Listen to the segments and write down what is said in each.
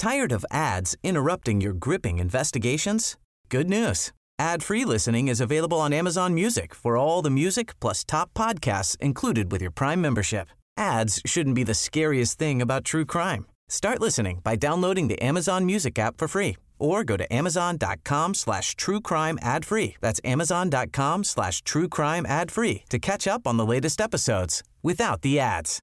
Tired of ads interrupting your gripping investigations? Good news. Ad-free listening is available on Amazon Music for all the music plus top podcasts included with your Prime membership. Ads shouldn't be the scariest thing about true crime. Start listening by downloading the Amazon Music app for free or go to amazon.com/truecrime ad-free. That's amazon.com/truecrime ad-free to catch up on the latest episodes without the ads.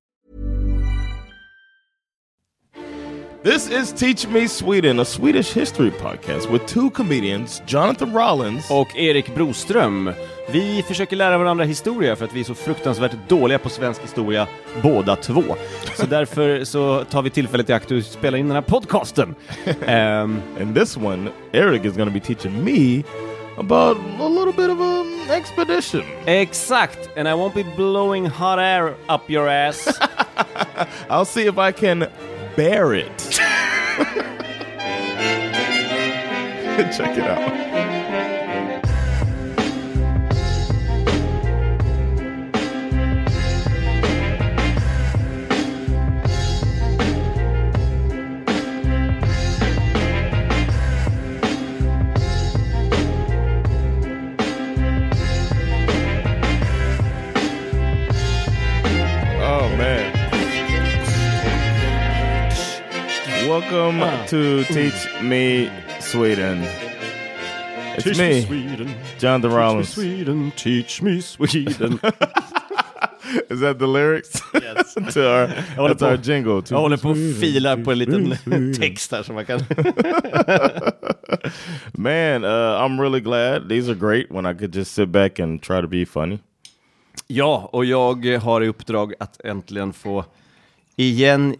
This is Teach Me Sweden, a Swedish history podcast with two comedians, Jonathan Rollins och Erik Broström. Vi försöker lära varandra historia för att vi är så fruktansvärt dåliga på svensk historia båda två. Så därför så tar vi tillfället i akt och spelar in den här podcasten. And this one, Eric is going to be teaching me about a little bit of an expedition. Exakt, and I won't be blowing hot air up your ass. I'll see if I can bear it. Check it out. Oh man. Welcome to Teach Me Sweden. It's Teach me, Sweden. Jonathan Rollins. Sweden, teach me Sweden. Is that the lyrics? Yes. That's our jingle. Jag håller på och filar på en liten text här som man kan... Man, I'm really glad. These are great when I could just sit back and try to be funny. Ja, och jag har i uppdrag att äntligen få igen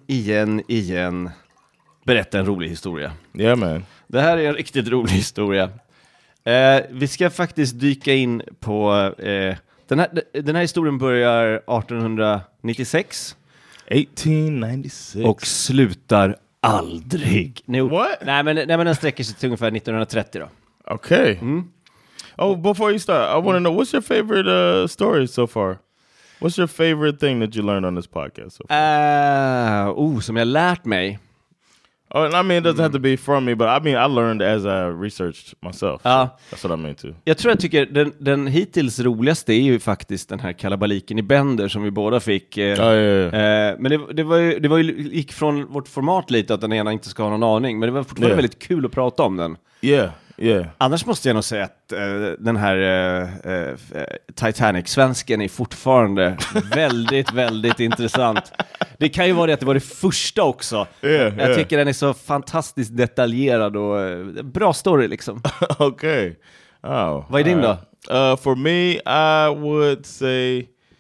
berätta en rolig historia. Yeah, man. Det här är en riktigt rolig historia. Vi ska faktiskt dyka in på... Den här historien börjar 1896. 1896. Och slutar aldrig. What? Nej, men den sträcker sig till ungefär 1930 då. Okay. Oh, before you start, I want to know, what's your favorite story so far? What's your favorite thing that you learned on this podcast so far? Som jag lärt mig. Oh, and I mean, it doesn't have to be from me, but I mean, I learned as I researched myself. So that's what I mean too. Jag tycker den hittills roligaste är ju faktiskt den här kalabaliken i Bender som vi båda fick. Men det var ju gick från vårt format lite att den ena inte ska ha någon aning, men det var fortfarande väldigt kul att prata om den. Yeah. Annars måste jag nog säga att den här Titanic-svensken är fortfarande väldigt, väldigt intressant. Det kan ju vara det att det var det första också. Jag tycker den är så fantastiskt detaljerad och bra story liksom. Okay. Oh. Vad är din då? For me, I would say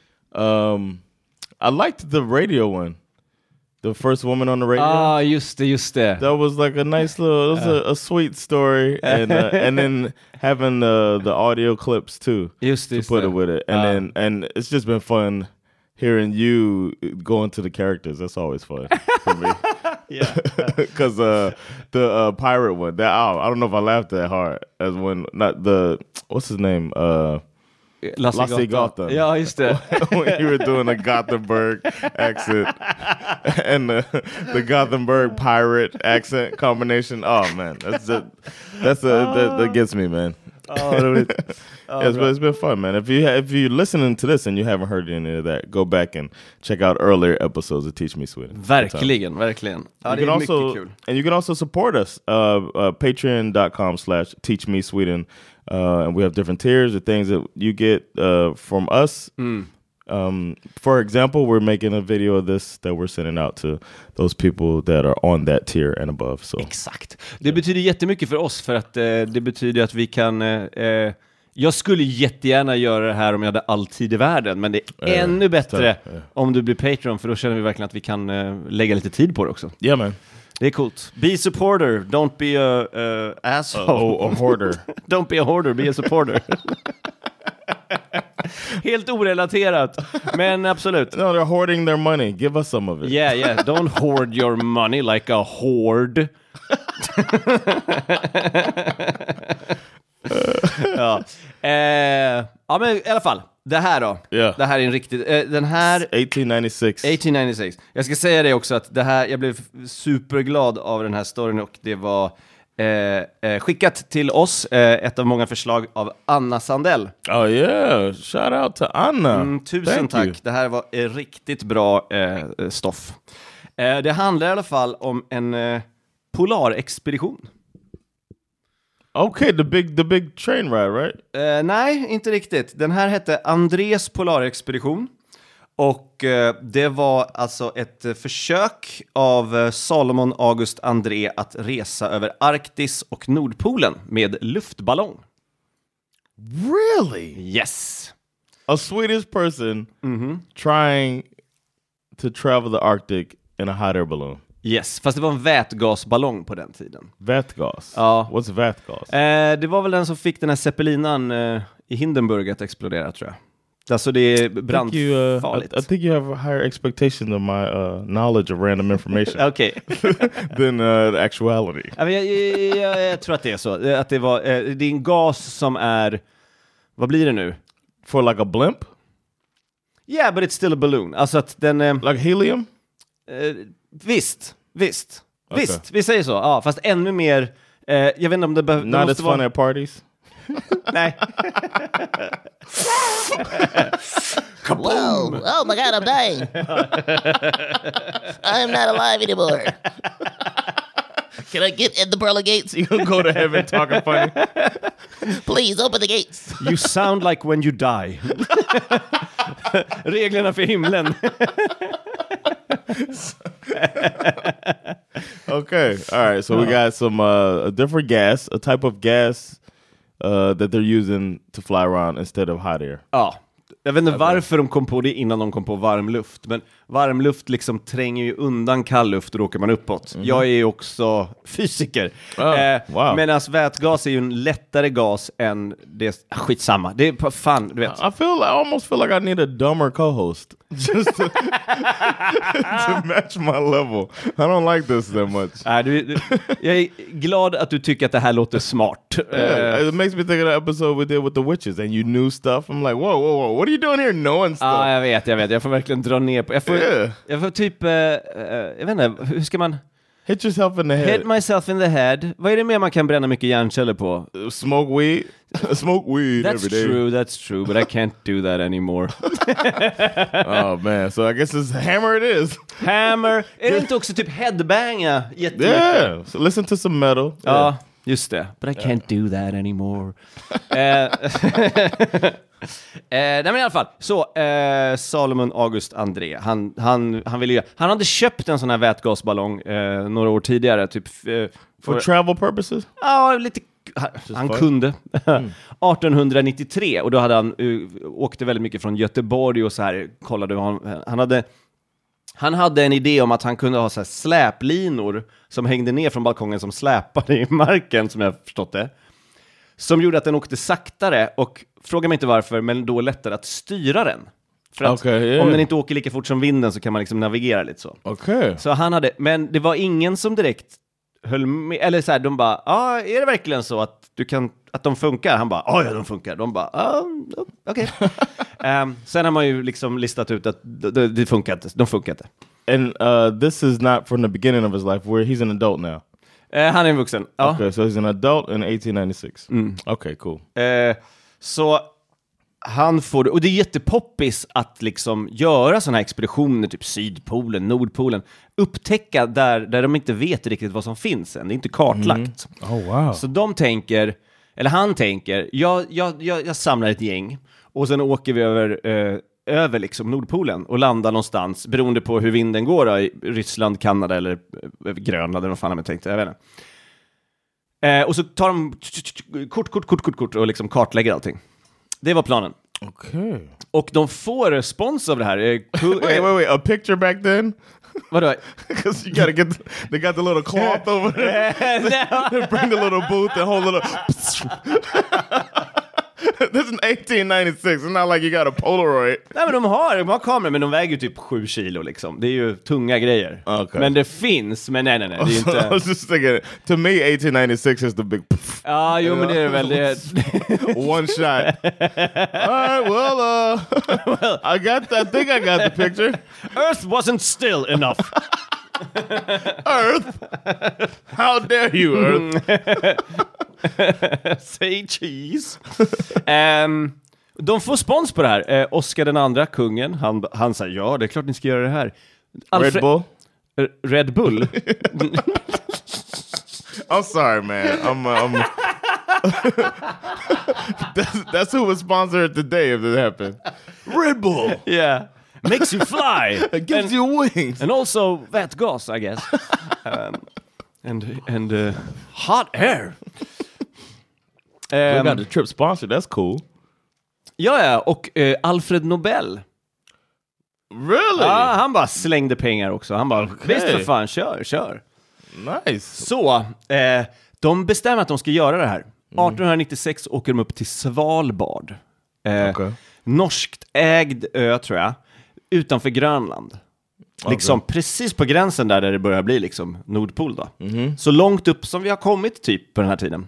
I liked the radio one. The first woman on the radio. Just det. That was like a nice little, it was a sweet story, and then having the audio clips too. Just to put it with it, and it's just been fun hearing you go into the characters. That's always fun for me. Yeah, because the pirate one, that I don't know if I laughed that hard as when what's his name? Lasse Gotham. Ja, just det. When you were doing a Gothenburg accent and the Gothenburg pirate accent combination. Oh man, that gets me, man. It's been fun, man. If you're listening to this and you haven't heard any of that, go back and check out earlier episodes of Teach Me Sweden. Verkligen. Ja, det är mycket kul. And you can also support us. Patreon.com/teachmesweden. And we have different tiers of things that you get from us. For example, we're making a video of this that we're sending out to those people that are on that tier and above. So. Exakt. Det betyder jättemycket för oss för att det betyder att vi kan... jag skulle jättegärna göra det här om jag hade all tid i världen, men det är ännu bättre om du blir Patreon, för då känner vi verkligen att vi kan lägga lite tid på det också. Yeah, man. Det är coolt. Be a supporter, don't be a asshole. A hoarder. Don't be a hoarder, be a supporter. Helt orelaterat, men absolut. No, they're hoarding their money. Give us some of it. Yeah. Don't hoard your money like a hoard. Ja, men i alla fall. Det här då? Yeah. Det här är en riktigt... den här... 1896. Jag ska säga det också att det här... Jag blev superglad av den här storyn och det var skickat till oss. Ett av många förslag av Anna Sandell. Oh yeah, shout out to Anna. Tusen tack. Det här var riktigt bra stoff. Det handlar i alla fall om en polarexpedition. Okay, the big train ride, right? Nej, inte riktigt. Den här hette Andrés polarexpedition. Och det var alltså ett försök av Salomon August André att resa över Arktis och Nordpolen med luftballong. Really? Yes. A Swedish person trying to travel the Arctic in a hot air balloon. Yes, fast det var en vätgasballong på den tiden. Vätgas? Ja. What's vätgas? Det var väl den som fick den här zeppelinan i Hindenburg att explodera, tror jag. Alltså det är brandfarligt. I think you have a higher expectation of my knowledge of random information. Okej. Than the actuality. Jag tror att det är så. Att det är en gas som är... Vad blir det nu? For like a blimp? Yeah, but it's still a balloon. Alltså att den... like helium? Visst. Okay. Visst, vi säger så. Ja, fast ännu mer... jag vet inte om det behöver... Not as fun at parties? Nej. Whoa! Oh my God, I'm dying. I'm not alive anymore. Can I get in the pearly gates? You gonna go to heaven talking funny? Please open the gates. You sound like when you die. Reglerna för himlen. Okay, all right. So we got some a different gas, a type of gas that they're using to fly around instead of hot air. Ja. Jag vet inte varför de kom på det innan de kom på varmluft. Men varmluft liksom tränger ju undan kallluft och då åker man uppåt. Jag är ju också fysiker. Wow. Men alltså vätgas är ju en lättare gas än det... Skitsamma. Det är fan, du vet. I almost feel like I need a dumber co-host. Just to match my level. I don't like this that much. Jag är glad att du tycker att det här låter smart. It makes me think of the episode we did with the witches and you knew stuff. I'm like, whoa. What are you doing here knowing stuff? Ja, jag vet. Jag får verkligen dra ner på... Jag får typ... jag vet inte, hur ska man... Hit yourself in the head. Hit myself in the head. Vad är det mer man kan bränna mycket hjärnceller på? Smoke weed. Smoke weed every day. That's true, but I can't do that anymore. Oh man, so I guess it's hammer it is. Hammer. Är det inte också typ headbanga jättemycket? Yeah, so listen to some metal. Ja, just det. But I can't do that anymore. Nej men i alla fall så Salomon August André han ville ju, han hade köpt en sån här vätgasballong några år tidigare typ for travel purposes. Ja, lite han kunde 1893 och då hade han åkte väldigt mycket från Göteborg och så här kollade han hade en idé om att han kunde ha så här släplinor som hängde ner från balkongen som släpade i marken som jag förstått det. Som gjorde att den åkte saktare och fråga mig inte varför, men då lättare att styra den. För att om den inte åker lika fort som vinden så kan man liksom navigera lite så. Okay. Så han hade, men det var ingen som direkt höll med, eller så här, de bara, är det verkligen så att du kan, att de funkar? Han bara, ja de funkar. De bara, okej. Sen har man ju liksom listat ut att det funkar inte, de funkar inte. And this is not from the beginning of his life where he's an adult now. Han är en vuxen. Ja. Okay, so he's an adult in 1896. Okay, cool. Så han får, och det är jättepoppis att liksom göra såna här expeditioner, typ Sydpolen, Nordpolen, upptäcka där de inte vet riktigt vad som finns än. Det är inte kartlagt. Oh wow. Så de tänker, eller han tänker, jag samlar ett gäng och sen åker vi över liksom Nordpolen och landar någonstans beroende på hur vinden går då, i Ryssland, Kanada eller Grönland eller vad fan jag tänkte, jag vet inte. Och så tar de kort och liksom kartlägger allting. Det var planen. Okay. Och de får respons av det här. Wait, a picture back then? Vadå? Because you gotta get, they got the little cloth over there. Bring the little booth and hold it up. This is 1896. It's not like you got a Polaroid. Nej, men de har kameror, men de väger ju typ 7 kilo liksom. Det är ju tunga grejer. Okay. Men det finns, men nej. Det är inte... I was just thinking, to me 1896 is the big... Ja, jo, men det är väl det. One shot. All right, well, I think I got the picture. Earth wasn't still enough. Earth? How dare you, Earth? Say cheese. De får spons på det här. Oscar den andra, kungen, han säger ja, det är klart ni ska göra det här. Red Bull? Red Bull? I'm sorry, man. I'm that's who would sponsor it today if it happened. Red Bull. Yeah. Makes you fly. It gives you wings. And also vätgas, I guess. And hot air. We got the trip sponsored. That's cool. Ja, och Alfred Nobel. Really? Ja, han bara slängde pengar också. Han bara, Okay. visst för fan, kör. Nice. Så, de bestämmer att de ska göra det här. 1896 åker de upp till Svalbard. Okay. Norskt ägd ö, tror jag. Utanför Grönland. Liksom precis på gränsen där det börjar bli liksom Nordpol då. Så långt upp som vi har kommit typ på den här tiden.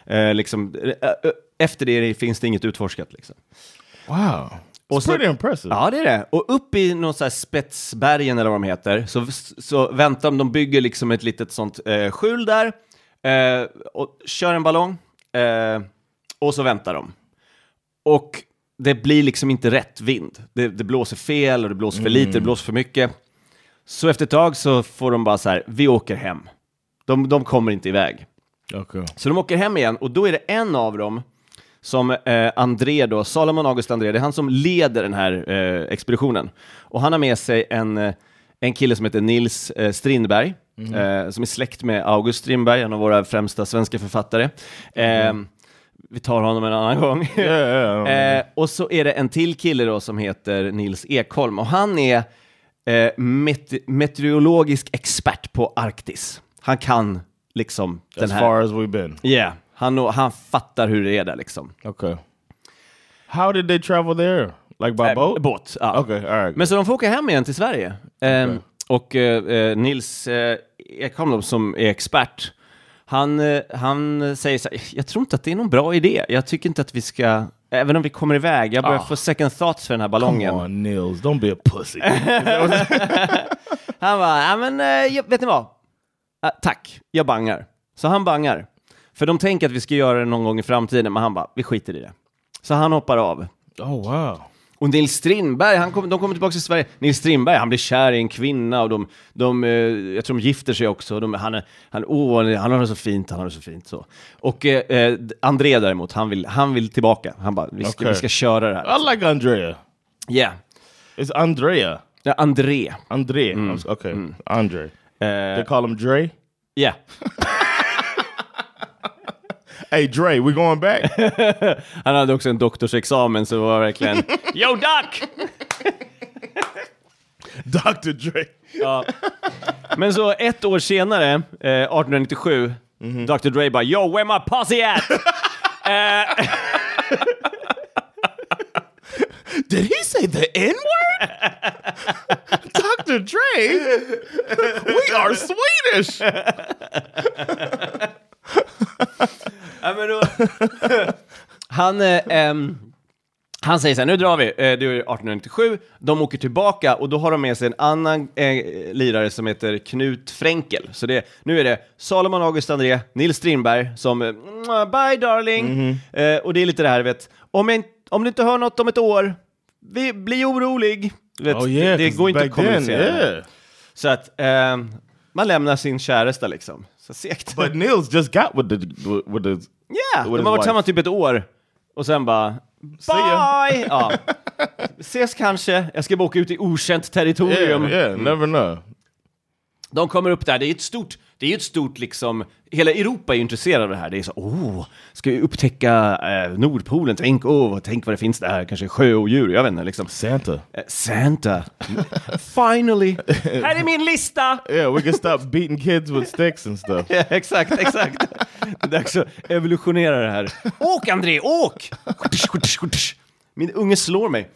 Efter det finns det inget utforskat liksom. Wow. It's pretty impressive. Ja, det är det. Och upp i någon så här Spetsbergen eller vad de heter så väntar de bygger liksom ett litet sånt skjul där och kör en ballong och så väntar de. Och det blir liksom inte rätt vind. Det blåser fel och det blåser för lite, det blåser för mycket. Så efter ett tag så får de bara så här, vi åker hem. De kommer inte iväg. Okay. Så de åker hem igen och då är det en av dem som André då, Salomon August André, det är han som leder den här expeditionen. Och han har med sig en kille som heter Nils Strindberg, som är släkt med August Strindberg, en av våra främsta svenska författare. Vi tar honom en annan gång. Och så är det en till kille då som heter Nils Ekholm. Och han är meteorologisk expert på Arktis. Han kan liksom As far as we've been. Yeah. Han fattar hur det är där liksom. Okay. How did they travel there? Like by boat? Båt, ja. Okay, all right. Men så de får åka hem igen till Sverige. Och Nils Ekholm som är expert, han säger så här, jag tror inte att det är någon bra idé. Jag tycker inte att vi ska, även om vi kommer iväg, jag börjar få second thoughts för den här ballongen. Come on, Nils, don't be a pussy. Han bara, vet ni vad? Tack, jag bangar. Så han bangar. För de tänker att vi ska göra det någon gång i framtiden, men han bara, vi skiter i det. Så han hoppar av. Oh, wow. Och Nils Strindberg, de kommer tillbaka till Sverige. Nils Strindberg, han blir kär i en kvinna och jag tror de gifter sig också. Han har det så fint, så. Och André däremot, han vill tillbaka. Han bara, vi ska köra det här. I like Andrea. Yeah. It's Andrea. Ja, André. André. Okay. Andre. They call him Dre? Yeah. Hey Dre, we going back? Han hade också en doktorsexamen, så det var verkligen Yo Doc! Dr. Dre. Ja. Men så ett år senare, 1897, Dr. Dre bara, yo, where my posse at? Did he say the N-word? Dr. Dre? We are Swedish! Ja, men då, han säger så här, nu drar vi. Det är 1897. De åker tillbaka och då har de med sig en annan lirare som heter Knut Fränkel. Så nu är det Salomon August André, Nils Strindberg som bye darling. Och det är lite det här, vet, om du inte hör något om ett år, vi blir orolig. Vet, det går inte att kommunicera. Så att man lämnar sin käresta liksom. Så segt. But Nils just got with the de har varit samma typ ett år. Och sen bara, bye! Ja. Ses kanske. Jag ska bara åka ut i okänt territorium. Yeah, never know. De kommer upp där. Det är ett stort Det är ju ett stort liksom, hela Europa är ju intresserad av det här. Det är så, ska vi upptäcka Nordpolen? Tänk vad det finns där, kanske sjöodjur, jag vet inte liksom. Santa. Finally. Här är min lista. Yeah, we can stop beating kids with sticks and stuff. Ja, exakt. Det är dags att evolutionera det här. Åk André, åk! Min unge slår mig.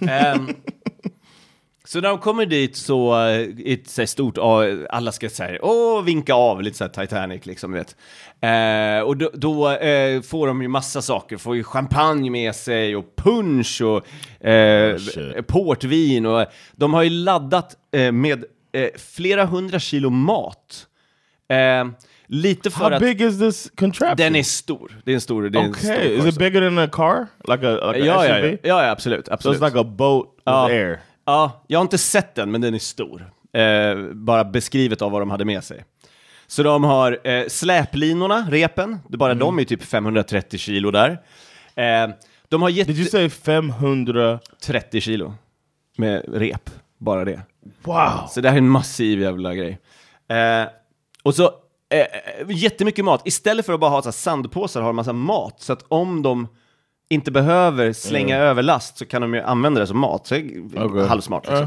Så när de kommer dit så är det stort, alla ska säga vinka av lite så här Titanic liksom, vet. Och då får de ju massa saker, får ju champagne med sig och punch och portvin, och de har ju laddat med flera 100 kilo mat. Lite för How big is this contraption? Den är stor. Det är en stor. Okay, is it bigger than a car? Like a SUV? Ja, absolut. So it's like a boat with air. Ja, jag har inte sett den, men den är stor. Bara beskrivet av vad de hade med sig. Så de har släplinorna, repen. De är typ 530 kilo där. De har Did you say 530 kilo med rep, bara det. Wow. Så det här är en massiv jävla grej. Och så jättemycket mat. Istället för att bara ha så här sandpåsar har de massa mat. Så att om de inte behöver slänga överlast så kan de ju använda det som mat. Så halvsmart liksom.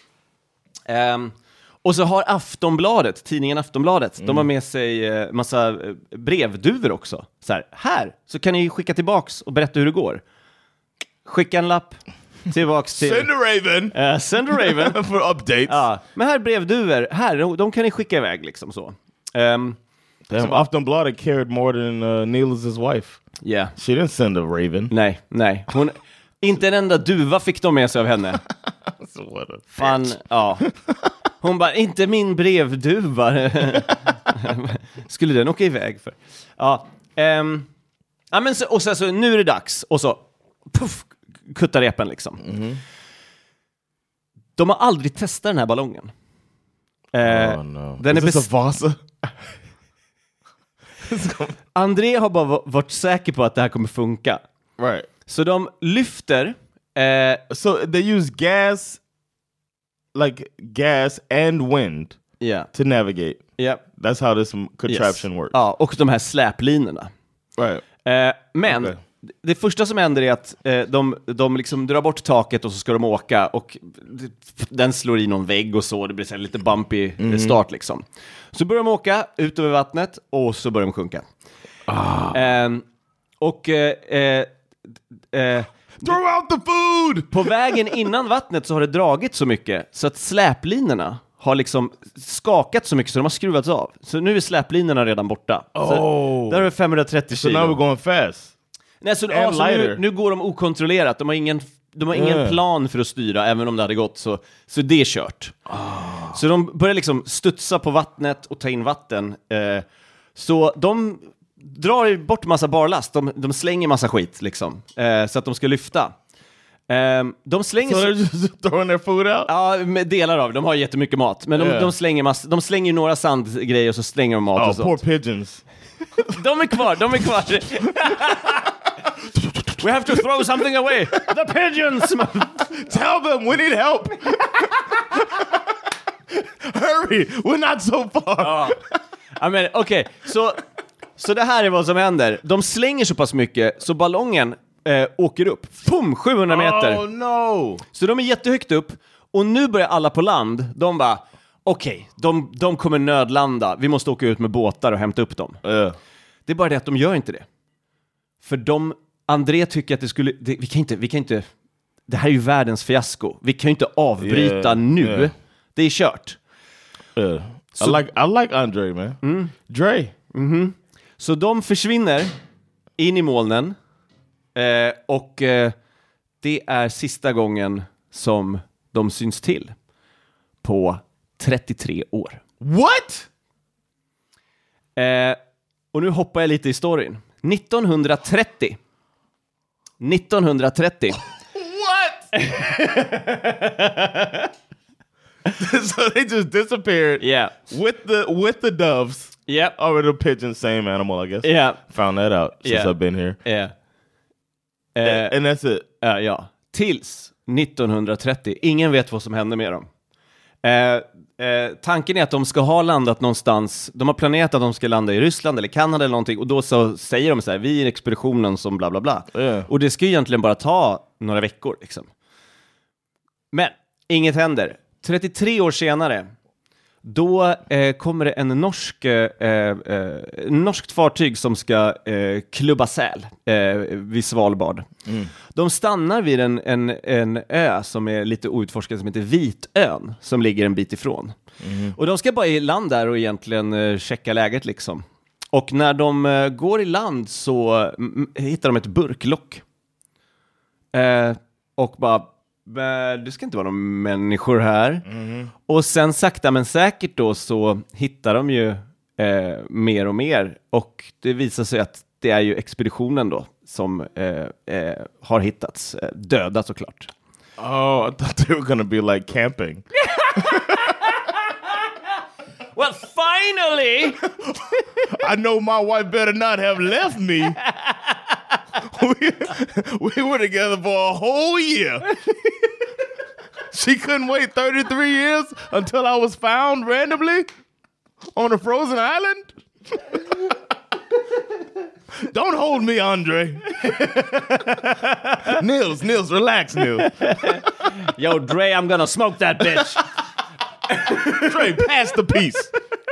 Och så har Aftonbladet, tidningen Aftonbladet, de har med sig massa brevduvor också. Här så kan ni skicka tillbaks och berätta hur det går. Skicka en lapp tillbaks till... Send a raven for updates. Ja, men här brevduvor, här, de kan ni skicka iväg liksom så. Aftonbladet cared more than Niels' wife. Yeah. She didn't send a raven. Nej. Hon, inte en enda duva fick de med sig av henne. Fan, ja. Hon bara, inte min brevduva. Skulle den åka iväg för? Ja. Ja, men så, och så nu är det dags. Och så, puff, kuttar repen liksom. De har aldrig testat den här ballongen. No. Den Is this a Vasa? André har bara varit säker på att det här kommer funka. Right. Så de lyfter... so they use gas and wind to navigate. Yeah. That's how this contraption works. Ja, och de här släplinorna. Right. Men det första som händer är att de liksom drar bort taket och så ska de åka och den slår i någon vägg och så. Det blir så här lite bumpy start liksom. Så börjar de åka ut över vattnet och så börjar de sjunka. Throw out the food! På vägen innan vattnet så har det dragit så mycket så att släplinorna har liksom skakat så mycket så de har skruvats av. Så nu är släplinorna redan borta. Så där är 530 kilo. So now we're going fast. Nej, så nu går de okontrollerat. De har ingen plan för att styra, även om det hade gått. Så det är kört. Så de börjar liksom studsa på vattnet och ta in vatten. Så de drar bort massa barlast. De slänger massa skit liksom. Så att de ska lyfta. De slänger... So they're just throwing their food out? Ja, med delar av. De har jättemycket mat. Men de slänger de slänger några sandgrejer och så slänger de mat och sånt. Poor pigeons. De är kvar. We have to throw something away. The pigeons! Tell them we need help. Hurry, we're not so far. I mean, okej. Så det här är vad som händer. De slänger så pass mycket så ballongen åker upp. 700 meter. Oh no! Så de är jättehögt upp. Och nu börjar alla på land. De bara, okej, de kommer nödlanda. Vi måste åka ut med båtar och hämta upp dem. Det är bara det att de gör inte det. För André tycker att vi kan inte, det här är ju världens fiasko. Vi kan ju inte avbryta nu. Det är kört. I like André, man. Dre. Så de försvinner in i molnen. Och det är sista gången som de syns till på 33 år. What? Och nu hoppar jag lite i storyn. 1930. What? So they just disappeared. Yeah. With the doves. Yep. Or the pigeons, same animal, I guess. Yeah. Found that out since I've been here. Yeah. And that's it. Ja. Tills 1930. Ingen vet vad som hände med dem. Tanken är att de ska ha landat någonstans. De har planerat att de ska landa i Ryssland eller Kanada eller någonting. Och då så säger de så här, vi är expeditionen som bla bla bla. Och det ska ju egentligen bara ta några veckor liksom. Men inget händer. 33 år senare, då kommer det en norskt fartyg som ska klubba säl vid Svalbard. De stannar vid en ö som är lite outforskad som heter Vitön, som ligger en bit ifrån. Och de ska bara i land där och egentligen checka läget liksom. Och när de går i land så hittar de ett burklock. Och bara, det ska inte vara några människor här. Och sen sakta men säkert då så hittar de ju mer och mer. Och det visar sig att det är ju expeditionen då som har hittats döda såklart. Oh, I thought they were gonna be like camping. Well, finally! I know my wife better not have left me. We were together for a whole year. She couldn't wait 33 years until I was found randomly on a frozen island. Don't hold me, Andre. Nils, relax, Nils. Yo, Dre, I'm gonna smoke that bitch. Dre, pass the piece.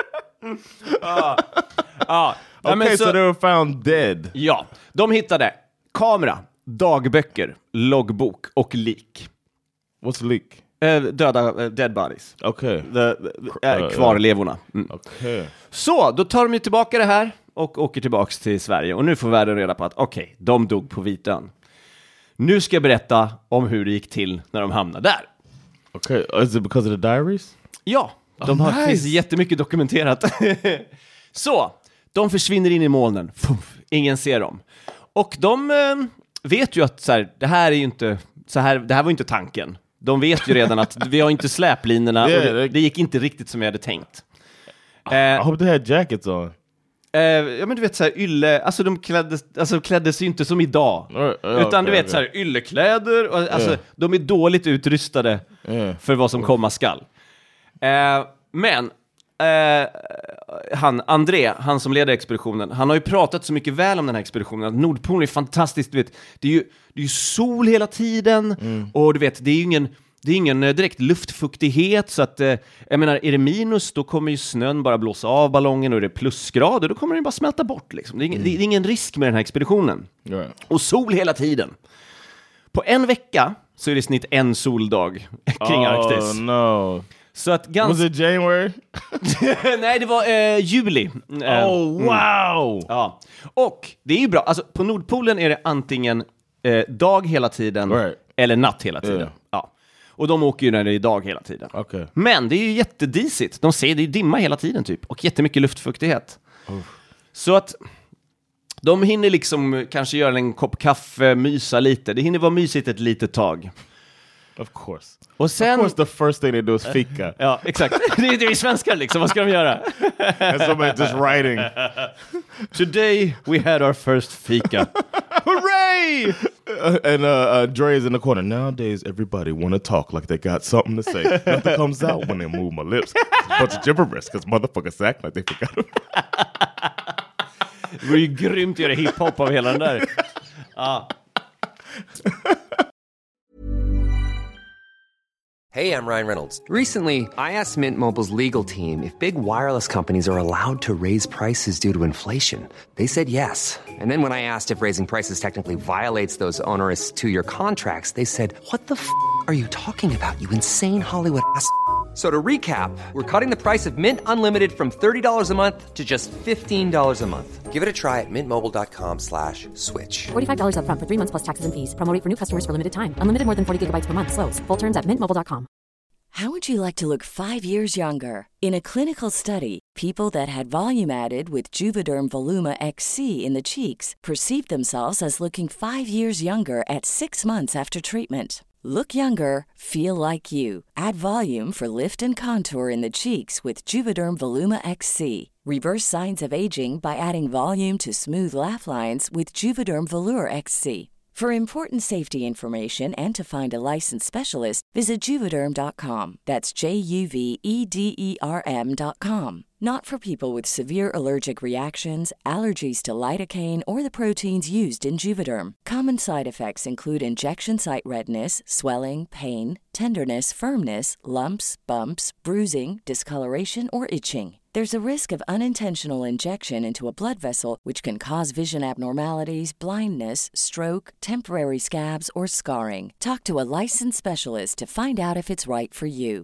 Okay, so they were found dead. Ja, de hittade kamera, dagböcker, loggbok och lik. What's leak? Döda dead bodies. Okay. Kvarlevorna. Okay. Så, då tar de ju tillbaka det här och åker tillbaks till Sverige. Och nu får världen reda på att okej, de dog på Vitön. Nu ska jag berätta om hur det gick till när de hamnade där. Okay, is it because of the diaries? Ja, det finns jättemycket dokumenterat. Så, de försvinner in i molnen. Ingen ser dem. Och de vet ju att så här, det här var ju inte tanken. De vet ju redan att vi har inte släplinorna och det gick inte riktigt som jag hade tänkt. I hope they had jackets on. Ja, men du vet så här ylle, alltså de kläddes ju inte som idag. Utan du vet så här yllekläder och, alltså de är dåligt utrustade för vad som komma skall. Men André, han som leder expeditionen, han har ju pratat så mycket väl om den här expeditionen att Nordpolen är fantastiskt, du vet. Det är ju sol hela tiden och du vet, det är ingen direkt luftfuktighet, så att jag menar, är det minus då kommer ju snön bara blåsa av ballongen, och är det plusgrader då kommer den bara smälta bort liksom. Det är ingen risk med den här expeditionen. Och sol hela tiden. På en vecka så är det snitt en soldag kring Arktis. No. Så att Was it January? Nej, det var juli. Wow! Ja. Och det är ju bra. Alltså, på Nordpolen är det antingen dag hela tiden eller natt hela tiden. Ja. Och de åker ju när det är dag hela tiden. Okay. Men det är ju jättedisigt. De ser det är dimma hela tiden typ. Och jättemycket luftfuktighet. Så att de hinner liksom kanske göra en kopp kaffe, mysa lite. Det hinner vara mysigt ett litet tag. Of course. Och sen, of course the first thing they do is fika. Ja, exakt. Det är svenskar liksom. Vad ska de göra? And somebody just writing. Today we had our first fika. Hooray! And Dre is in the corner. Nowadays, everybody want to talk like they got something to say. Nothing comes out when they move my lips. It's a bunch of gibberish because motherfuckers act like they forgot. Det var ju grymt att göra hiphop av hela den där. Ja. Hey, I'm Ryan Reynolds. Recently, I asked Mint Mobile's legal team if big wireless companies are allowed to raise prices due to inflation. They said yes. And then when I asked if raising prices technically violates those onerous two-year contracts, they said, "What the f*** are you talking about, you insane Hollywood ass?" So to recap, we're cutting the price of Mint Unlimited from $30 a month to just $15 a month. Give it a try at mintmobile.com/switch. $45 up front for 3 months plus taxes and fees. Promo rate for new customers for limited time. Unlimited more than 40 gigabytes per month. Slows full terms at mintmobile.com. How would you like to look 5 years younger? In a clinical study, people that had volume added with Juvederm Voluma XC in the cheeks perceived themselves as looking 5 years younger at 6 months after treatment. Look younger, feel like you. Add volume for lift and contour in the cheeks with Juvederm Voluma XC. Reverse signs of aging by adding volume to smooth laugh lines with Juvederm Volure XC. For important safety information and to find a licensed specialist, visit Juvederm.com. That's JUVEDERM.com. Not for people with severe allergic reactions, allergies to lidocaine, or the proteins used in Juvederm. Common side effects include injection site redness, swelling, pain, tenderness, firmness, lumps, bumps, bruising, discoloration, or itching. There's a risk of unintentional injection into a blood vessel, which can cause vision abnormalities, blindness, stroke, temporary scabs, or scarring. Talk to a licensed specialist to find out if it's right for you.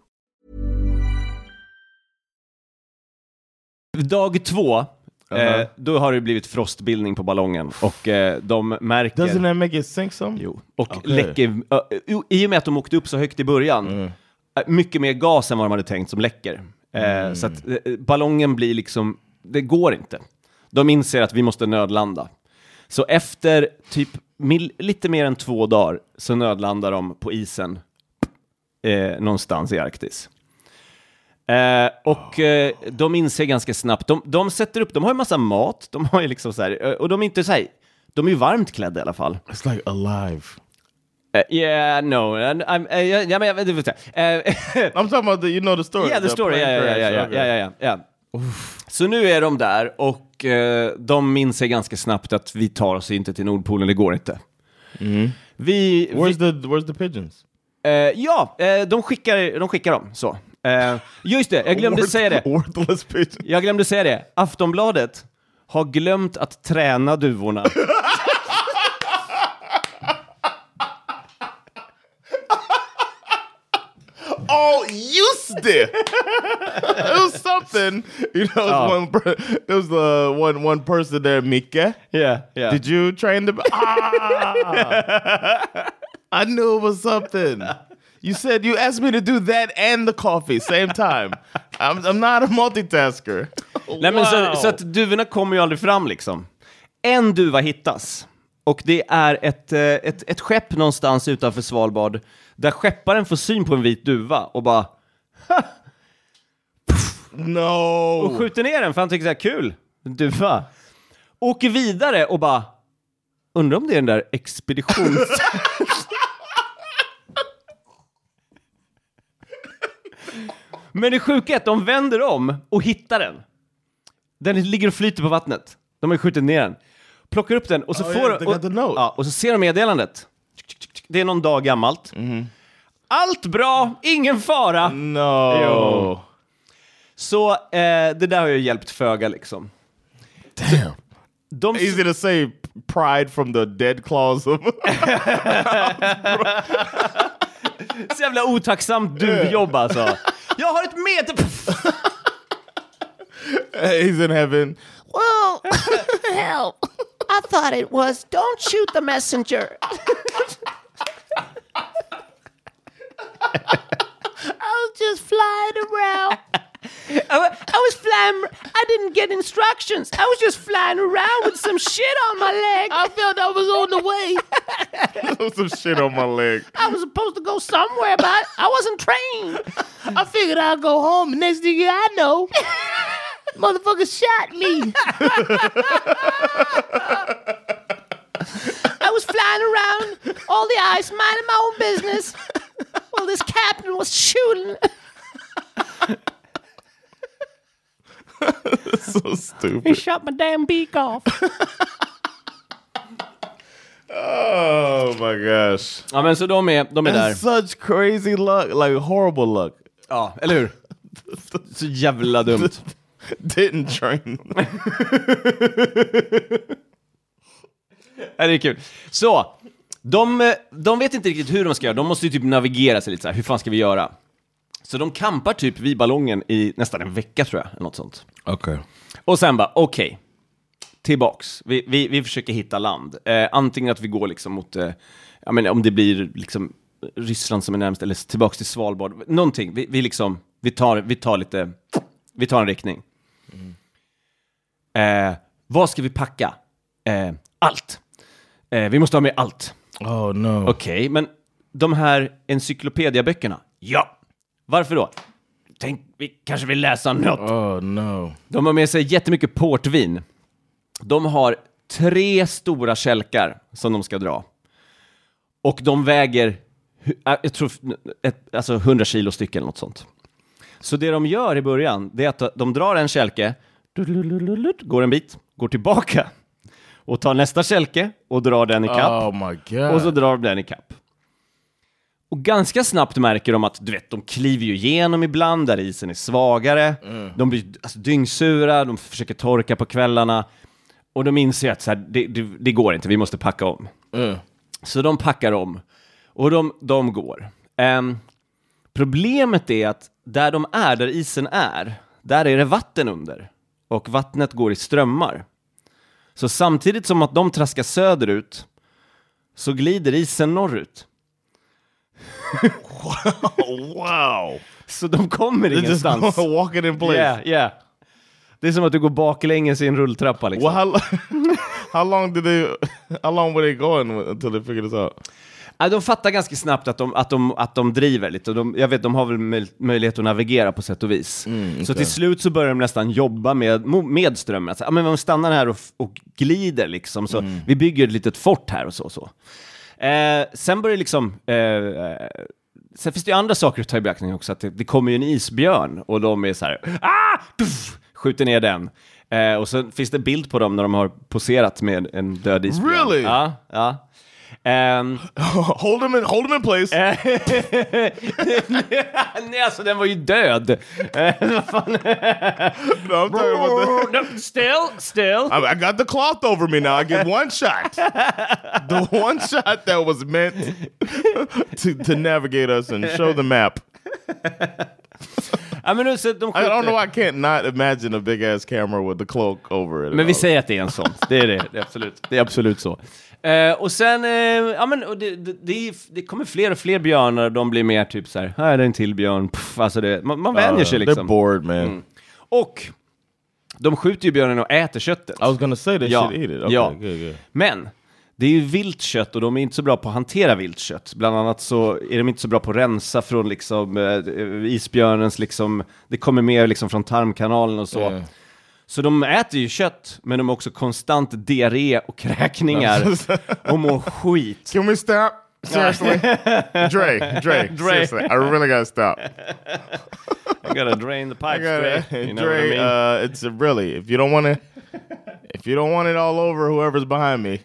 Dag 2, då har det blivit frostbildning på ballongen. Och de märker... Doesn't that make it sink some? Jo, och läcker... I och med att de åkte upp så högt i början, mycket mer gas än vad de hade tänkt som läcker. Så att ballongen blir liksom... Det går inte. De inser att vi måste nödlanda. Så efter typ lite mer än 2 dagar så nödlandar de på isen någonstans i Arktis. Och de inser ganska snabbt, de sätter upp, de har ju massa mat, de har ju liksom så här, och de är inte så här, de är ju varmt klädda i alla fall. It's like alive. Yeah, no, I'm talking about you know the story. Yeah, the story. Yeah. Så nu är de där och de inser ganska snabbt att vi tar oss inte till Nordpolen, det går inte. Where's the pigeons? De skickar dem så. Just det, jag glömde säga det. Worthless pigeons. Jag glömde säga det. Aftonbladet har glömt att träna duvorna. Oh, just it. It was something. You know, it was the one person there, Micke. Yeah. Did you train them? I knew it was something. You said you asked me to do that and the coffee same time. I'm not a multitasker. Nej, men så att duvorna kommer ju aldrig fram liksom. En duva hittas. Och det är ett skepp någonstans utanför Svalbard där skepparen får syn på en vit duva och bara no. Och skjuter ner den för han tycker så här kul. Duva. Åker vidare och bara undrar om det är den där expeditions... Men det sjuka är att de vänder om och hittar den. Den ligger och flyter på vattnet. De har skjutit ner den. Plockar upp den och så och så ser de meddelandet. Det är någon dag gammalt. Allt bra, ingen fara. No. Jo. Så det där har ju hjälpt föga liksom. Damn. Easy to say pride from the dead claws of... Så jävla otacksamt duvjobb alltså. Jag har ett He's in heaven. Well, hell, I thought it was don't shoot the messenger. I was just flying around. I was flying. I didn't get instructions. I was just flying around with some shit on my leg. I felt I was on the way. Some shit on my leg. I was supposed to go somewhere, but I wasn't trained. I figured I'd go home, and next thing I know, motherfucker shot me. I was flying around all the ice, minding my own business, while this captain was shooting. So stupid. He shot my damn beak off. Oh my gosh. Ja, men så de är där. Such crazy luck, like horrible luck. Ja, eller hur? Så jävla dumt. Didn't train. Det är kul. Så, de vet inte riktigt hur de ska göra. De måste ju typ navigera sig lite så här. Hur fan ska vi göra? Så de kampar typ vid ballongen i nästan en vecka tror jag. Eller något sånt. Okay. Och sen bara, okej. Tillbaks. Vi försöker hitta land. Antingen att vi går liksom mot... jag menar, om det blir liksom Ryssland som är närmast. Eller tillbaks till Svalbard. Någonting. Vi tar en riktning. Vad ska vi packa? Allt. Vi måste ha med allt. Oh no. Okej, men de här encyklopediaböckerna. Ja. Varför då? Tänk, vi kanske vill läsa något. Oh no. De har med sig jättemycket portvin. De har 3 stora kälkar som de ska dra. Och de väger, jag tror, 100 kilo stycken eller något sånt. Så det de gör i början, det är att de drar en kälke, går en bit, går tillbaka och tar nästa kälke och drar den i kapp. Oh my God. Och så drar de den i kapp. Och ganska snabbt märker de att, du vet, de kliver ju igenom ibland där isen är svagare. De blir dyngsura, de försöker torka på kvällarna. Och de inser att så här, det går inte, vi måste packa om. Så de packar om. Och de går. Problemet är att där isen är, där är det vatten under. Och vattnet går i strömmar. Så samtidigt som att de traskar söderut så glider isen norrut. Wow. Så de kommer ingenstans. Just walking in place. Yeah. Det är som att du går baklänges i en rulltrappa liksom. Well, how long were they going until they figured this out? De fattar ganska snabbt att de driver lite. Jag vet, de har väl möjlighet att navigera på sätt och vis. Okay. Så till slut så börjar de nästan jobba med strömmen. Alltså, men vi stannar här och glider liksom. Så vi bygger ett litet fort här och så. Sen börjar liksom... sen finns det ju andra saker att ta i beaktning också. Att det kommer ju en isbjörn och de är så här... skjuter ner den. Och så finns det bild på dem när de har poserat med en död isbjörn. Really? Ja. Hold him in place. Nej, alltså den var ju död. No, I'm talking about that. Still. I got the cloth over me now. I get one shot. The one shot that was meant to navigate us and show the map. I don't know. I can't not imagine a big ass camera with the cloak over it. Men vi säger att det är en sån. Det är det. Det är absolut så. Och sen, det kommer fler och fler björnar. De blir mer typ så här är det en till björn. Alltså man vänjer sig liksom. They're bored, man. Och de skjuter ju björnen och äter köttet. I was gonna say they should eat it. Okay, ja. Good. Men det är ju vilt kött och de är inte så bra på att hantera vilt kött. Bland annat så är de inte så bra på att rensa från liksom isbjörnens liksom, det kommer mer liksom från tarmkanalen och så. Så de äter ju kött, men de har också konstant diarré och kräkningar och mår skit. Can we stop? Seriously? Dre. Seriously, I really gotta stop. I gotta drain the pipes, Dre. You know Dre, what I mean? It's really, if you don't want it all over whoever's behind me.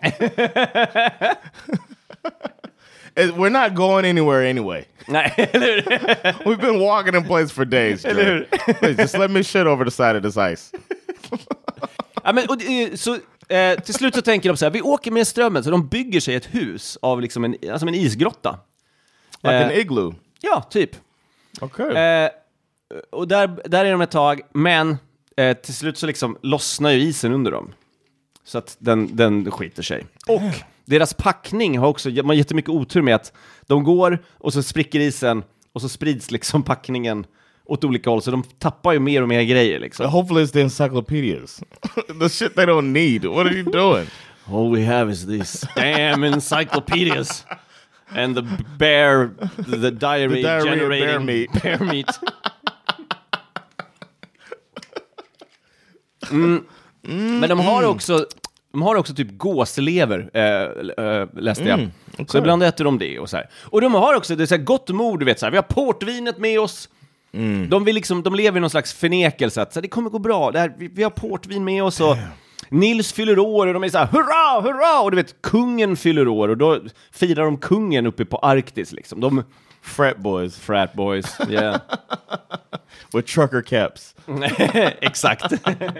We're not going anywhere anyway. We've been walking in place for days. Dre. Please, just let me shit over the side of this ice. Ja, men, så till slut så tänker de så här, vi åker med strömmen, så de bygger sig ett hus av liksom en isgrotta. Like an igloo? Ja, typ. Okay. Och där är de ett tag, men till slut så liksom lossnar ju isen under dem. Så att den skiter sig. Och deras packning har också, man har jättemycket otur med att de går och så spricker isen och så sprids liksom packningen åt olika håll, så de tappar ju mer och mer grejer liksom. Hopefully it's the encyclopedias. The shit they don't need. What are you doing? All we have is these damn encyclopedias and the bear, the diary generating bear meat. Men de har också typ gåslever, läste jag. Okay. Så ibland äter de det och så här. Och de har också det så här gott mod, du vet så här, vi har portvinet med oss. De lever i någon slags förnekelse att så här, det kommer gå bra. Vi har portvin med oss och Nils fyller år och de är så här hurra! Och du vet, kungen fyller år och då firar de kungen uppe på Arktis liksom. Frat boys, yeah. With trucker caps. Exakt.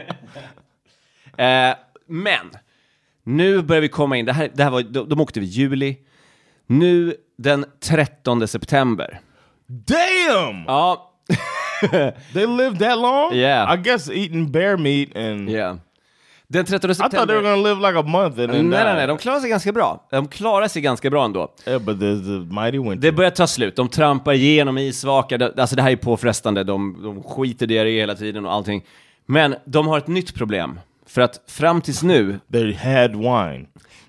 Men nu börjar vi komma in. Det här var, de åkte vid juli. Nu den 13 september. Damn! Ja. They lived that long? Yeah. I guess eating bear meat and... Yeah. Den 13 september... I thought they were gonna live like a month and then Nej, de klarar sig ganska bra. ändå. Yeah, but there's the mighty winter. Det börjar ta slut. De trampar igenom isvakar. Alltså det här är påfrestande. De skiter det hela tiden och allting. Men de har ett nytt problem. För att fram tills nu... They had wine.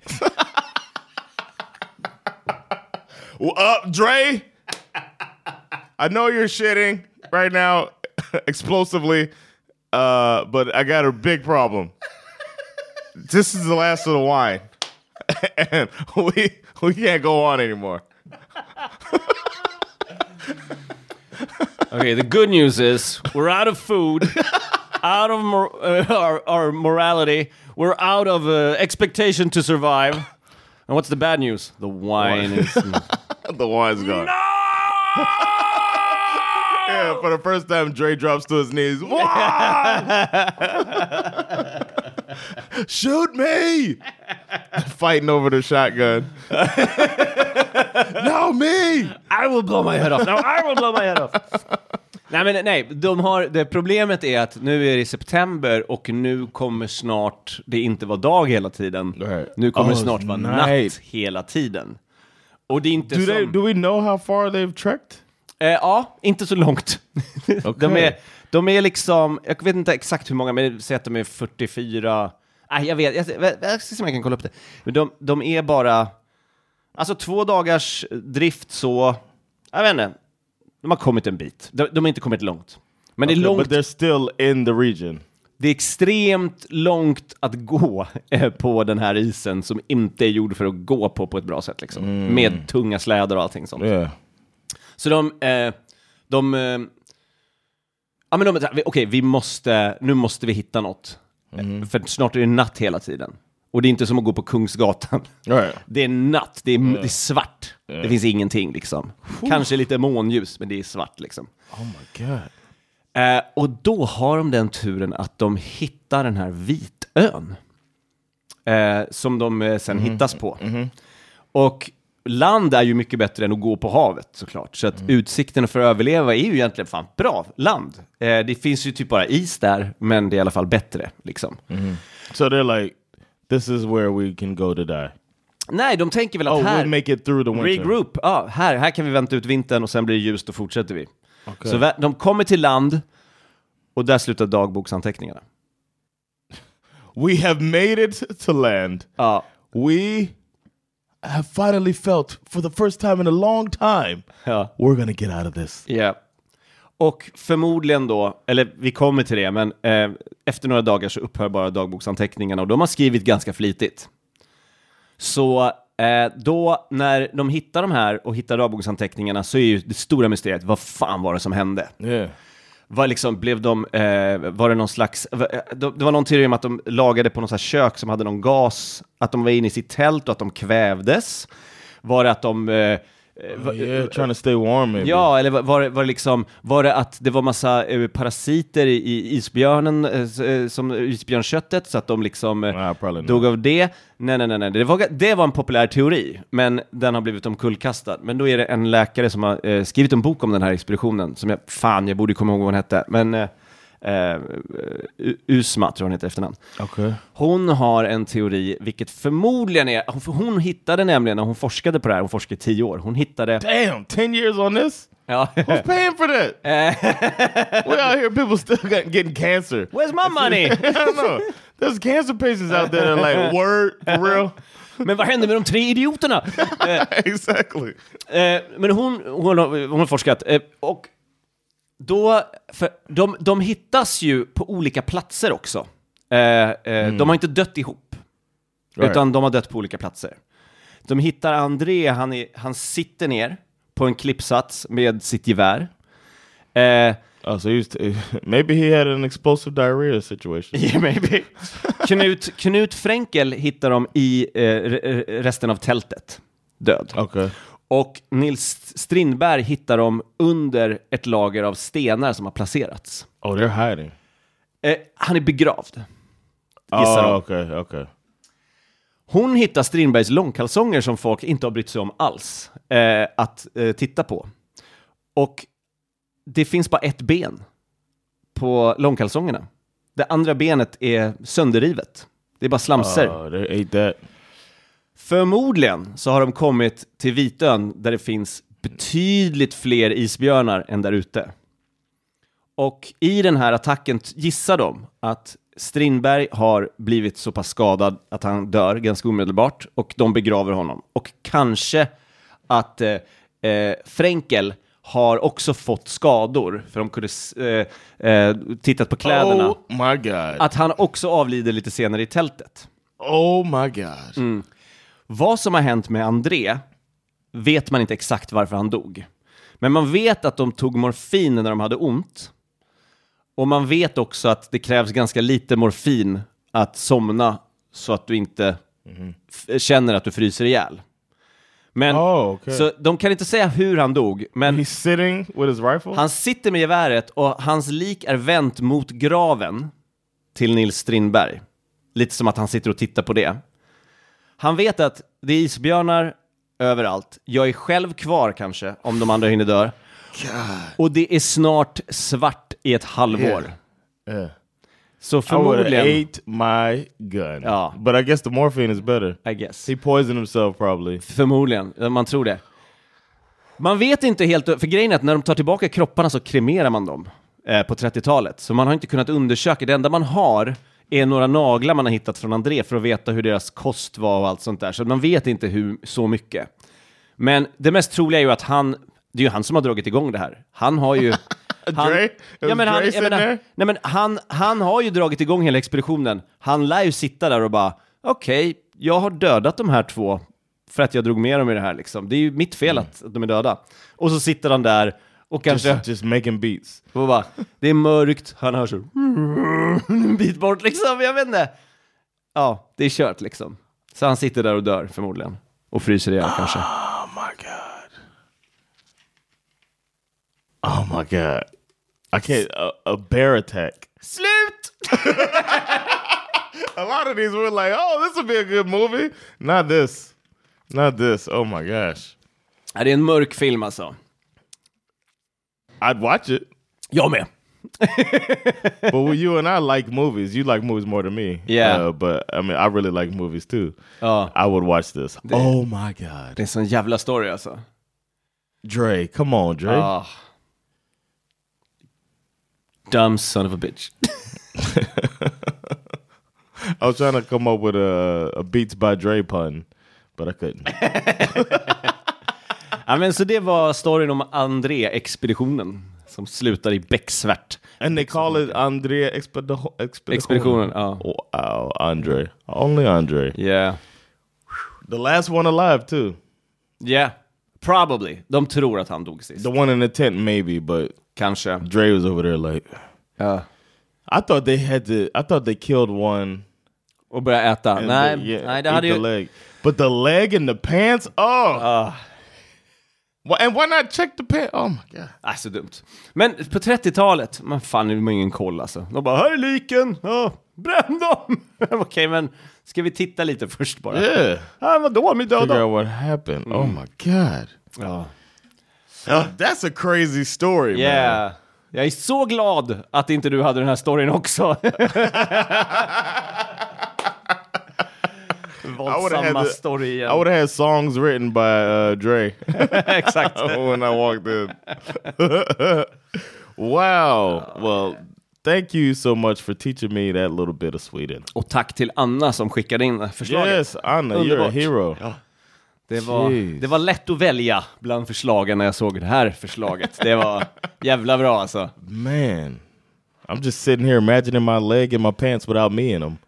Well, Dre, I know you're shitting right now explosively, but I got a big problem. This is the last of the wine. and we can't go on anymore. Okay, the good news is we're out of food, out of our morality, we're out of expectation to survive. And what's the bad news? The wine is... The wine's gone. No! Yeah, for the first time, Dre drops to his knees. Shoot me! Fighting over the shotgun. No, me! I will blow my head off. No, I will blow my head off. Nej, det problemet är att nu är det september och nu kommer snart det inte vara dag hela tiden. Right. Nu kommer det snart vara natt hela tiden. Och det är inte Do we know how far they've trekked? Ja, inte så långt. Okay. De är liksom, jag vet inte exakt hur många, men säg att de är 44. Nej, jag ska se om jag kan kolla upp det. Men de är bara, alltså 2 dagars drift så, jag vet inte. De har kommit en bit. De har inte kommit långt. Men det är långt. But they're still in the region. Det är extremt långt att gå på den här isen som inte är gjord för att gå på ett bra sätt liksom. Med tunga släder och allting sånt. Yeah. Så okej, nu måste vi hitta något. För snart är det natt hela tiden. Och det är inte som att gå på Kungsgatan. Right. Det är natt, det är svart. Det finns ingenting liksom. Kanske lite månljus, men det är svart liksom. Oh my god. Och då har de den turen att de hittar den här vitön. Som de sen hittas på. Och land är ju mycket bättre än att gå på havet såklart. Så att utsikten för att överleva är ju egentligen fan bra land. Det finns ju typ bara is där, men det är i alla fall bättre liksom. So they're like, this is where we can go to die. Nej, de tänker väl att här... we'll make it through the winter. Regroup. Ja, här kan vi vänta ut vintern och sen blir det ljust och fortsätter vi. Okay. Så de kommer till land och där slutar dagboksanteckningarna. We have made it to land. Ja. We have finally felt for the first time in a long time we're gonna get out of this. Yeah. Och förmodligen då, eller vi kommer till det, men efter några dagar så upphör bara dagboksanteckningarna och de har skrivit ganska flitigt. Så då när de hittar de här och hittar dagboksanteckningarna så är ju det stora mysteriet, vad fan var det som hände? Yeah. Var liksom, blev de, var det någon slags, det var någon teori om att de lagade på någon sån här kök som hade någon gas, att de var inne i sitt tält och att de kvävdes. Var det att de trying to stay warm maybe. Ja, eller var det att det var massa parasiter i isbjörnen som isbjörnköttet så att de liksom dog av det. Nej. Det var en populär teori, men den har blivit omkullkastad. Men då är det en läkare som har skrivit en bok om den här expeditionen som jag borde komma ihåg vad hon hette, men Usma tror hon heter efternamn. Okay. Hon har en teori, vilket förmodligen är, hon hittade nämligen när hon forskade på det här, hon forskade i 10 år, hon hittade... Damn, 10 years on this? Ja. Who's paying for that? We're out here, people still getting cancer. Where's my money? I don't know. There's cancer patients out there that are like, word, for real? Men vad hände med de 3 idioterna? Exactly. Men hon har forskat, och då, för de hittas ju på olika platser också. De har inte dött ihop, utan de har dött på olika platser. De hittar André, han sitter ner på en klippsats med sitt gevär. So maybe he had an explosive diarrhea situation. Yeah, maybe. Knut Fränkel hittar de i resten av tältet, död. Okay. Och Nils Strindberg hittar dem under ett lager av stenar som har placerats. Oh, they're hiding. Han är begravd. Gissar de. Okay. Hon hittar Strindbergs långkalsonger som folk inte har brytt sig om alls att titta på. Och det finns bara ett ben på långkalsongerna. Det andra benet är sönderrivet. Det är bara slamser. They ate that. Förmodligen så har de kommit till Vitön där det finns betydligt fler isbjörnar än där ute. Och i den här attacken gissar de att Strindberg har blivit så pass skadad att han dör ganska omedelbart och de begraver honom. Och kanske att Fränkel har också fått skador för de kunde tittat på kläderna. Oh my god. Att han också avlider lite senare i tältet. Oh my god. Vad som har hänt med André vet man inte exakt varför han dog. Men man vet att de tog morfin när de hade ont. Och man vet också att det krävs ganska lite morfin att somna så att du inte känner att du fryser ihjäl. Men så de kan inte säga hur han dog, men he's sitting with his rifle. Han sitter med geväret och hans lik är vänt mot graven till Nils Strindberg. Lite som att han sitter och tittar på det. Han vet att det är isbjörnar överallt. Jag är själv kvar kanske om de andra hinner dö. Och det är snart svart i ett halvår. Yeah. Så förmodligen... I ate my gun. Ja. But I guess the morphine is better. I guess. He poisoned himself probably. Förmodligen, man tror det. Man vet inte helt, för grejen är att när de tar tillbaka kropparna så kremerar man dem på 30-talet. Så man har inte kunnat undersöka. Det enda man har är några naglar man har hittat från André för att veta hur deras kost var och allt sånt där. Så man vet inte så mycket. Men det mest troliga är ju att det är ju han som har dragit igång det här. Han har ju... Han har ju dragit igång hela expeditionen. Han lär ju sitta där och bara okej, jag har dödat de här 2 för att jag drog med dem i det här liksom. Det är ju mitt fel att de är döda. Och så sitter han där och kanske just making beats. Och bara, det är mörkt, han hör så en bit bort liksom, jag vet inte. Ja, det är kört liksom. Så han sitter där och dör förmodligen och fryser ihjäl kanske. Oh my god. Oh my god. I can't a bear attack. Slut! A lot of these were like, oh, this would be a good movie. Not this. Not this. Oh my gosh. Det är en mörk film alltså. I'd watch it. Jag med. But you and I like movies. You like movies more than me. Yeah. But I mean, I really like movies too. I would watch this. Oh my god. Det är en sån jävla story alltså. Dre, come on, Dre. Dumb son of a bitch. I was trying to come up with a Beats by Dre pun, but I couldn't. Ja, men så det var storyn om André-expeditionen som slutar i becksvart. And they call it André Expeditionen, ja. Wow, André. Only André. Yeah. The last one alive too. Yeah, probably. De tror att han dog sist. The one in the tent maybe, but kanske. Dre was over there like... I thought they killed one och började äta. Nej, det hade ju... leg. But the leg and the pants, and why not check the pants? Oh my god. Så dumt. Men på 30-talet, man fan, det var ingen koll alltså. De bara, här är liken, bränn dem. Okej, men ska vi titta lite först bara? Yeah. Vadå, de är döda? Figure out what happened. Oh my god. That's a crazy story, man. Jag är så glad att inte du hade den här storyn också. Våldsamma story igen. I would have had songs written by Dre. Exakt. When I walked in. Wow. Well, thank you so much for teaching me that little bit of Sweden. Och tack till Anna som skickade in förslaget. Yes, Anna, you're a hero. Ja. Det var lätt att välja bland förslagen när jag såg det här förslaget. Det var jävla bra alltså. Man, I'm just sitting here imagining my leg and my pants without me in them.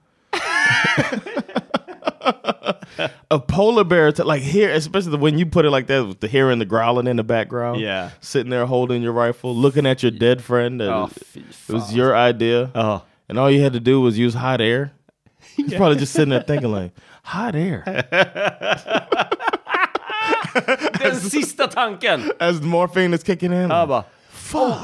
A polar bear, like here, especially when you put it like that with the hearing the growling in the background. Yeah. Sitting there holding your rifle, looking at your dead friend. It was your idea. And all you had to do was use hot air. He's probably just sitting there thinking like, hot air. Den sista tanken. As morphine is kicking in. Bara, fuck.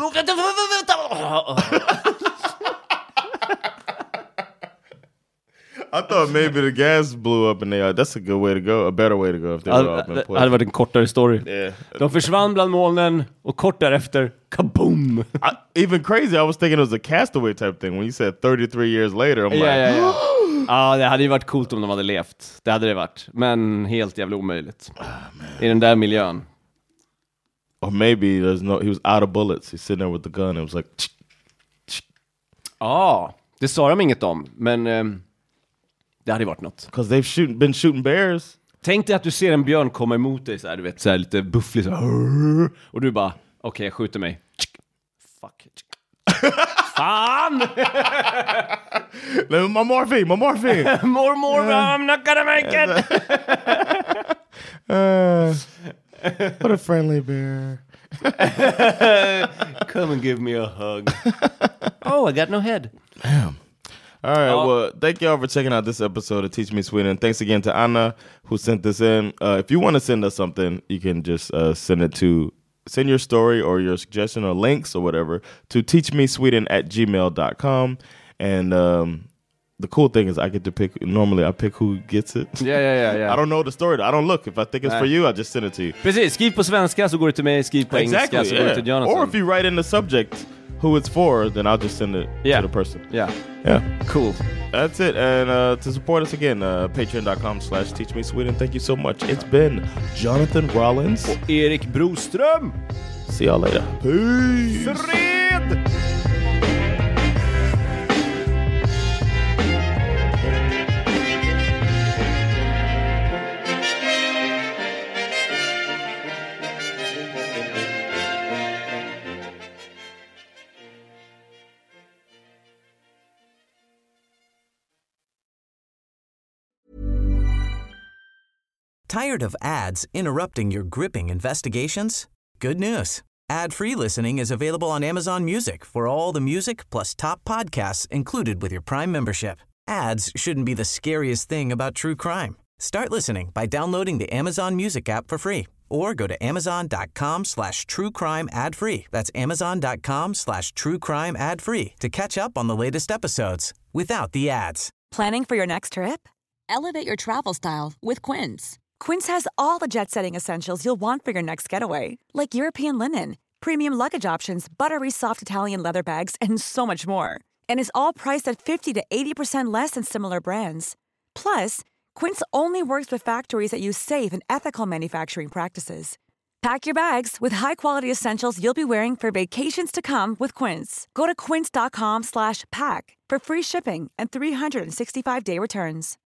I thought maybe the gas blew up and that's a good way to go, a better way to go if they were up in place. Det hade varit en kortare story. Yeah. De försvann bland molnen och kort därefter, kaboom! Even crazy, I was thinking it was a Castaway type thing when you said 33 years later. I'm like, ja, det hade ju varit coolt om de hade levt. Det hade det varit. Men helt jävla omöjligt. I den där miljön. Or maybe he was out of bullets. He's sitting there with the gun and it was like... Det sa de inget om. Men det hade varit något. Because they've been shooting bears. Tänk dig att du ser en björn komma emot dig så här, du vet, så här lite bufflig så här, och du bara, okej, jag skjuter mig. Fuck. Fan! My morphine. More, I'm not gonna make it. What a friendly bear. Come and give me a hug. Oh, I got no head. Damn. All right, well, thank y'all for checking out this episode of Teach Me Sweden. Thanks again to Anna who sent this in. If you want to send us something, you can just send your story or your suggestion or links or whatever to teachmesweden@gmail.com. And the cool thing is I get to pick, normally I pick who gets it. Yeah. I don't know the story. I don't look. If I think it's for you, I just send it to you. Precis, skriv på svenska så går det till mig, skriv på engelska så går det till Jonathan. Or if you write in the subject who it's for, then I'll just send it to the person. Yeah. Cool. That's it. And to support us again, patreon.com/teachmesweden. Thank you so much. It's been Jonathan Rollins och Erik Broström. See y'all later. Peace. Fred! Tired of ads interrupting your gripping investigations? Good news. Ad-free listening is available on Amazon Music for all the music plus top podcasts included with your Prime membership. Ads shouldn't be the scariest thing about true crime. Start listening by downloading the Amazon Music app for free or go to amazon.com/truecrime ad-free. That's amazon.com/truecrime ad-free to catch up on the latest episodes without the ads. Planning for your next trip? Elevate your travel style with Quince. Quince has all the jet-setting essentials you'll want for your next getaway, like European linen, premium luggage options, buttery soft Italian leather bags, and so much more. And is all priced at 50 to 80% less than similar brands. Plus, Quince only works with factories that use safe and ethical manufacturing practices. Pack your bags with high-quality essentials you'll be wearing for vacations to come with Quince. Go to quince.com/pack for free shipping and 365-day returns.